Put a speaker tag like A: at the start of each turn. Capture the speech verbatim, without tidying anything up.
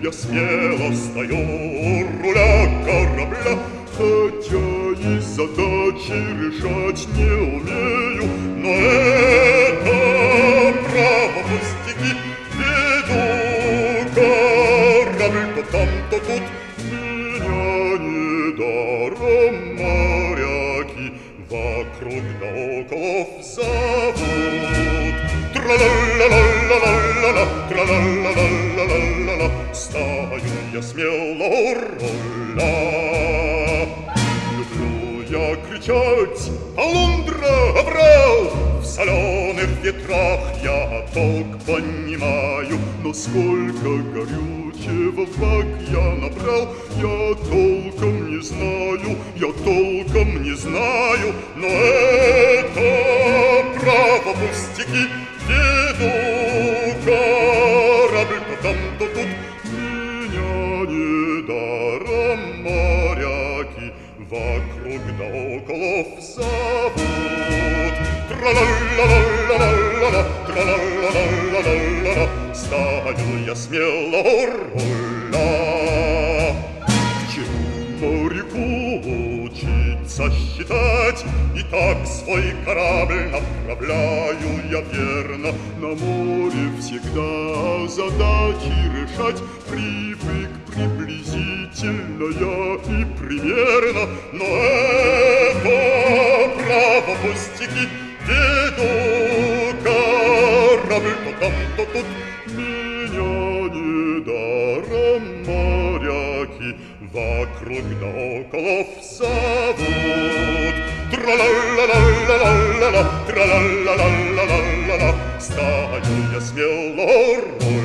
A: я смело стою у руля корабля, хотя и задачи решать не умею, но это право пустяки. Веду корабль то там, то тут, меня недаром моряки вокруг да около зовут. Тра-ла-ла-ла-ла-ла-ла, тра-ла-ла-ла-ла-ла-ла, стою я смело у руля. Люблю я кричать: полундра, аврал! В соленых ветрах я толк понимаю, но сколько горючего в бак я набрал, я толком не знаю, я толком не знаю, но это право пустяки. Веду корабль то там, то тут, меня недаром моряки вокруг да около зовут. Тра-ла-ла-ла-ла-ла-ла, тра-ла-ла-ла-ла-ла-ла, стою я смело у руля. К чему моряку учиться считать? И так свой корабль направляю я верно. На море всегда задачи решать привык приблизительно я и примерно, но это право пустяки. Веду корабль то там, то тут, меня недаром моряки вокруг да около зовут. Тра-ла-ла-ла-ла-ла-ла, тра-ла-ла-ла-ла-ла-ла, стою я смело у руля.